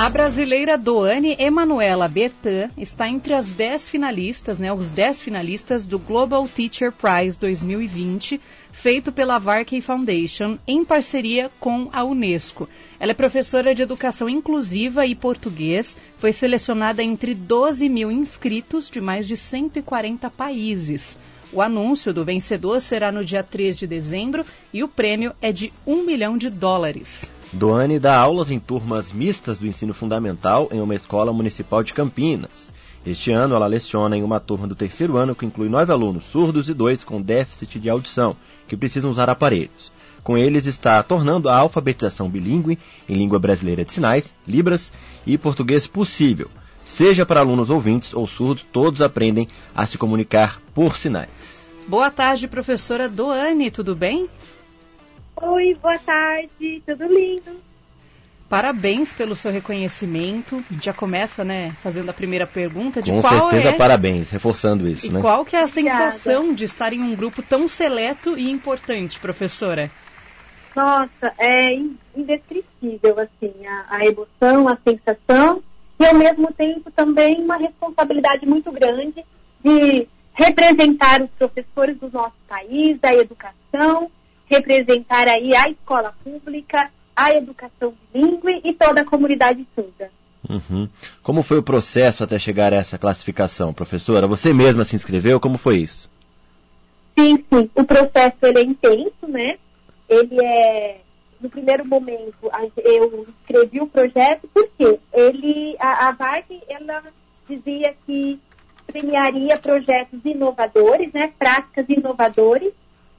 A brasileira Doane Emanuela Bertan está entre as 10 finalistas, os 10 finalistas do Global Teacher Prize 2020, feito pela Varkey Foundation, em parceria com a Unesco. Ela é professora de Educação Inclusiva e Português, foi selecionada entre 12 mil inscritos de mais de 140 países. O anúncio do vencedor será no dia 3 de dezembro e o prêmio é de $1 milhão. Doane dá aulas em turmas mistas do ensino fundamental em uma escola municipal de Campinas. Este ano, ela leciona em uma turma do terceiro ano que inclui 9 alunos surdos e 2 com déficit de audição, que precisam usar aparelhos. Com eles, está tornando a alfabetização bilíngue em língua brasileira de sinais, Libras e português possível. Seja para alunos ouvintes ou surdos, todos aprendem a se comunicar por sinais. Boa tarde, professora Doane, tudo bem? Oi, boa tarde, tudo lindo. Parabéns pelo seu reconhecimento. Já começa, fazendo a primeira pergunta de Com qual certeza, parabéns, reforçando isso, e qual que é a sensação de estar em um grupo tão seleto e importante, professora? Nossa, é indescritível, assim, a emoção, a sensação e, ao mesmo tempo, também uma responsabilidade muito grande de representar os professores do nosso país, da educação, representar aí a escola pública, a educação bilíngue e toda a comunidade surda. Como foi o processo até chegar a essa classificação, professora? Você mesma se inscreveu? Como foi isso? Sim. O processo ele é intenso, né? Ele é... No primeiro momento, eu escrevi o projeto porque a Varkey, ela dizia que premiaria projetos inovadores, né? Práticas inovadoras.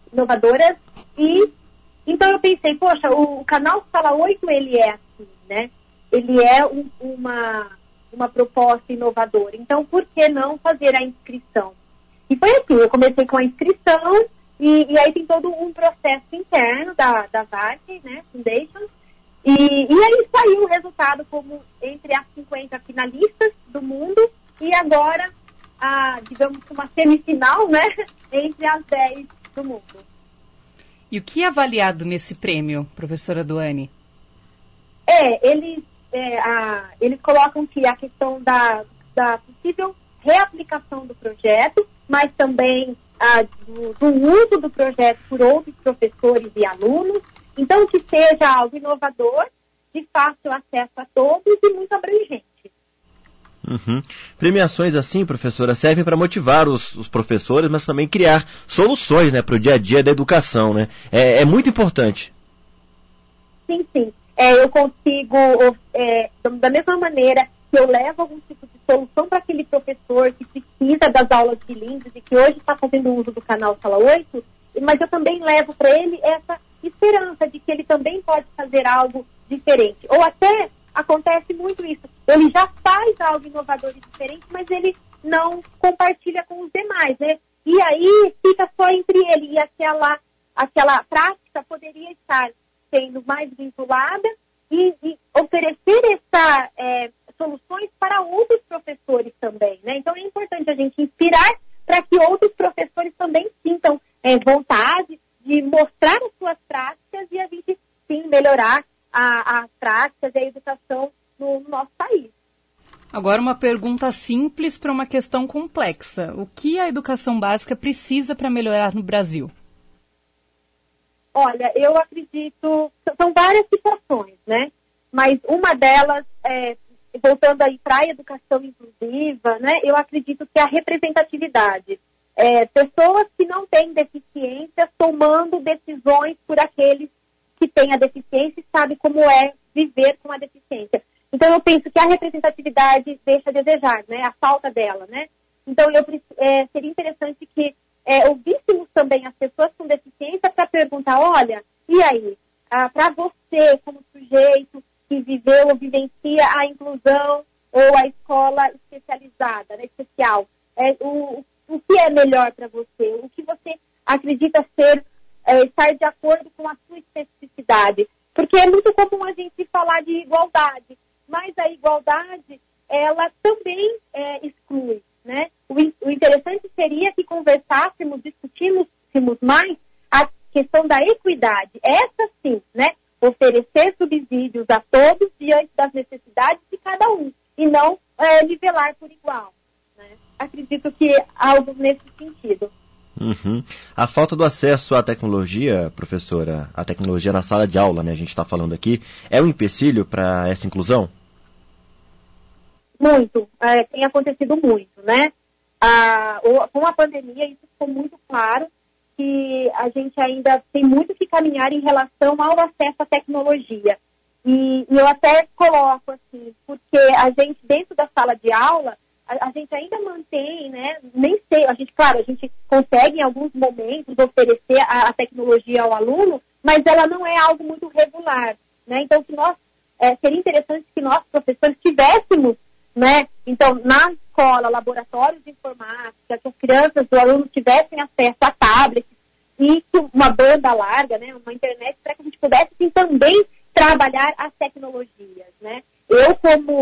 E então eu pensei, poxa, o canal Sala 8, ele é assim, né? Ele é uma proposta inovadora. Então, por que não fazer a inscrição? E foi assim, eu comecei com a inscrição e aí tem todo um processo interno da Varkey, né, Foundation. E aí saiu o resultado como entre as 50 finalistas do mundo e agora, digamos, uma semifinal, né, entre as 10 do mundo. E o que é avaliado nesse prêmio, professora Doane? Eles colocam que a questão da possível reaplicação do projeto, mas também do uso do projeto por outros professores e alunos. Então, que seja algo inovador, de fácil acesso a todos e muito abrangente. Premiações assim, professora, servem para motivar os professores, mas também criar soluções, para o dia a dia da educação, né? É muito importante. Sim. Eu consigo, da mesma maneira que eu levo algum tipo de solução para aquele professor que precisa das aulas bilíngues e que hoje está fazendo uso do canal Sala 8, mas eu também levo para ele essa esperança de que ele também pode fazer algo diferente. Ou até acontece muito isso. Ele já faz algo inovador e diferente, mas ele não compartilha com os demais, né? E aí fica só entre ele e aquela prática poderia estar sendo mais vinculada e oferecer soluções para outros professores também, né? Então é importante a gente inspirar para que outros professores também sintam vontade de mostrar as suas práticas e a gente, sim, melhorar as práticas e a educação no nosso país. Agora uma pergunta simples para uma questão complexa. O que a educação básica precisa para melhorar no Brasil? Olha, eu acredito... São várias situações, né? Mas uma delas, voltando aí para a educação inclusiva, né? Eu acredito que é a representatividade. Pessoas que não têm deficiência tomando decisões por aqueles que têm a deficiência e sabem como é viver com a deficiência. Então, eu penso que a representatividade deixa a desejar, né? A falta dela, né? Então, seria interessante que ouvíssemos também as pessoas com deficiência para perguntar, olha, e aí? Para você, como sujeito que viveu ou vivencia a inclusão ou a escola especializada, né, especial, o que é melhor para você? O que você acredita estar de acordo com a sua especificidade? Porque é muito comum a gente falar de igualdade, mas a igualdade, ela também exclui, né? O interessante seria que conversássemos, discutíssemos mais a questão da equidade. Essa sim, né? Oferecer subsídios a todos diante das necessidades capacidade de cada um, e não nivelar por igual, né? Acredito que algo nesse sentido. Uhum. A falta do acesso à tecnologia, professora, a tecnologia na sala de aula, né, a gente está falando aqui, é um empecilho para essa inclusão? Muito, tem acontecido muito, né? Com a pandemia, isso ficou muito claro, que a gente ainda tem muito que caminhar em relação ao acesso à tecnologia. E eu até coloco assim, porque a gente, dentro da sala de aula, a gente ainda mantém, né? Nem sei, a gente consegue em alguns momentos oferecer a tecnologia ao aluno, mas ela não é algo muito regular, né? Então, seria interessante que nós, professores, tivéssemos, né? Então, na escola, laboratórios de informática, que as crianças, os alunos tivessem acesso a tablets e uma banda larga, né? Uma internet, para que a gente pudesse assim, também trabalhar as tecnologias, né? Eu,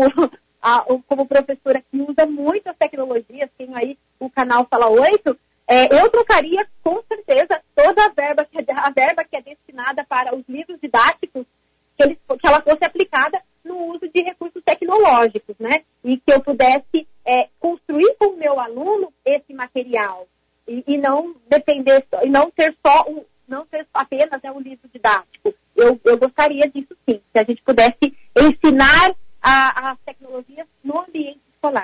como professora que usa muito as tecnologias, tenho aí o canal Sala 8, eu trocaria com certeza toda a verba que é destinada para os livros didáticos, que ela fosse aplicada no uso de recursos tecnológicos, né? E que eu pudesse construir com o meu aluno esse material e não depender, e não ser apenas um livro didático. Eu gostaria disso sim, que a gente pudesse ensinar as tecnologias no ambiente escolar.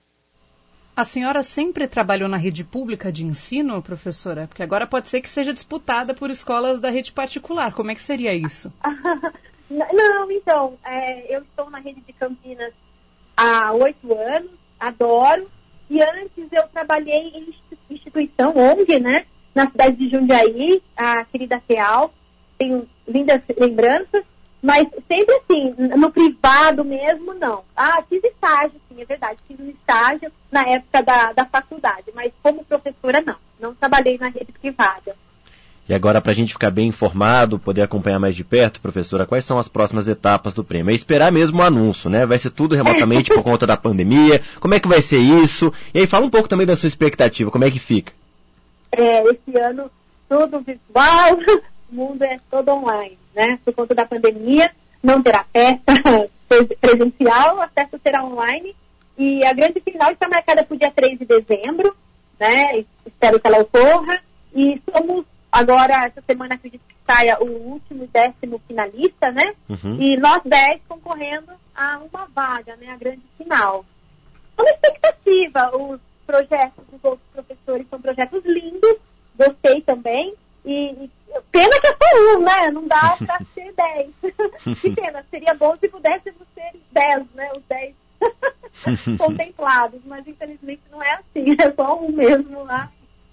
A senhora sempre trabalhou na rede pública de ensino, professora? Porque agora pode ser que seja disputada por escolas da rede particular. Como é que seria isso? Não, então, eu estou na rede de Campinas há 8 anos, adoro. E antes eu trabalhei em instituição ONG, né? Na cidade de Jundiaí, a querida Real. Tenho lindas lembranças. Mas sempre assim, no privado mesmo, não. Fiz estágio, sim, é verdade. Fiz um estágio na época da faculdade, mas como professora, não. Não trabalhei na rede privada. E agora, para a gente ficar bem informado, poder acompanhar mais de perto, professora, quais são as próximas etapas do prêmio? É esperar mesmo o anúncio, né? Vai ser tudo remotamente por conta da pandemia. Como é que vai ser isso? E aí, fala um pouco também da sua expectativa, como é que fica? Esse ano, tudo virtual, o mundo é todo online, né? Por conta da pandemia, não terá festa presencial, a festa será online. E a grande final está marcada para o dia 3 de dezembro, né? Espero que ela ocorra. E somos, agora, essa semana, acredito que saia o último 10º finalista, né? Uhum. E nós 10 concorrendo a uma vaga, né? A grande final. Uma expectativa, os projetos dos outros professores são projetos lindos, gostei também. E pena que é só né? Não dá para ser 10. Que pena, seria bom se pudéssemos ser 10, né? Os 10 contemplados, mas infelizmente não é assim, é só um mesmo lá.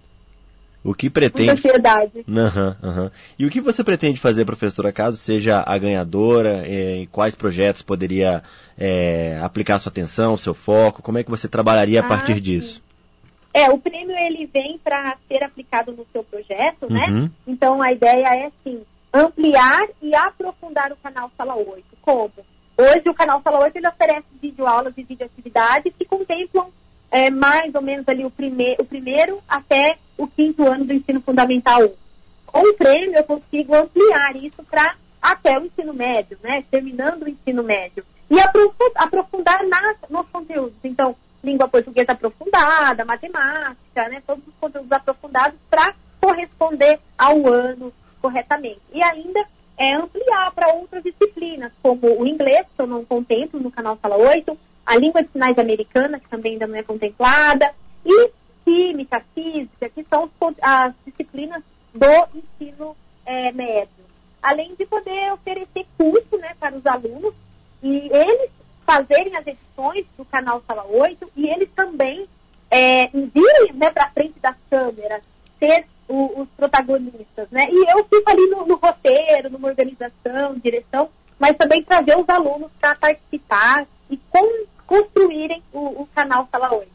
O que pretende... Ansiedade. E o que você pretende fazer, professora, caso seja a ganhadora? Em quais projetos poderia aplicar sua atenção, seu foco? Como é que você trabalharia a partir disso? O prêmio ele vem para ser aplicado no seu projeto, né? Então a ideia é assim, ampliar e aprofundar o canal Sala 8. Como? Hoje o canal Sala 8 ele oferece videoaulas e videoatividades que contemplam mais ou menos ali o primeiro até o 5º ano do ensino fundamental 1. Com o prêmio eu consigo ampliar isso para até o ensino médio, né? Terminando o ensino médio. E aprofundar nos conteúdos. Então, língua portuguesa aprofundada, matemática, né? Todos os conteúdos aprofundados para corresponder ao ano corretamente. E ainda ampliar para outras disciplinas, como o inglês, que eu não contemplo no canal Sala 8, a língua de sinais americana, que também ainda não é contemplada, e química, física, que são as disciplinas do ensino médio. Além de poder oferecer curso, né, para os alunos, e eles fazerem as edições do canal Sala 8 e eles também virem, né, para frente das câmeras, ser os protagonistas, né? E eu fico ali no roteiro, numa organização, direção, mas também trazer os alunos para participar e construírem o canal Sala 8.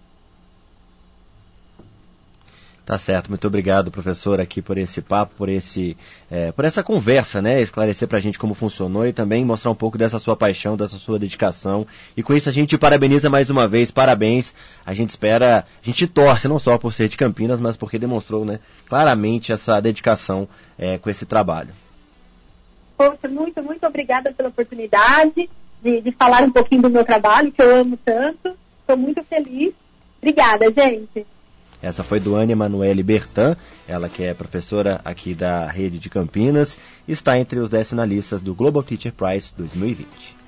Tá certo, muito obrigado, professor, aqui por esse papo, por essa conversa, né? Esclarecer pra gente como funcionou e também mostrar um pouco dessa sua paixão, dessa sua dedicação. E com isso a gente te parabeniza mais uma vez, parabéns. A gente torce não só por ser de Campinas, mas porque demonstrou, né, claramente essa dedicação com esse trabalho. Poxa, muito, muito obrigada pela oportunidade. de falar um pouquinho do meu trabalho, que eu amo tanto. Estou muito feliz. Obrigada, gente. Essa foi Duane Emanuele Bertan, ela que é professora aqui da Rede de Campinas, está entre os 10 finalistas do Global Teacher Prize 2020.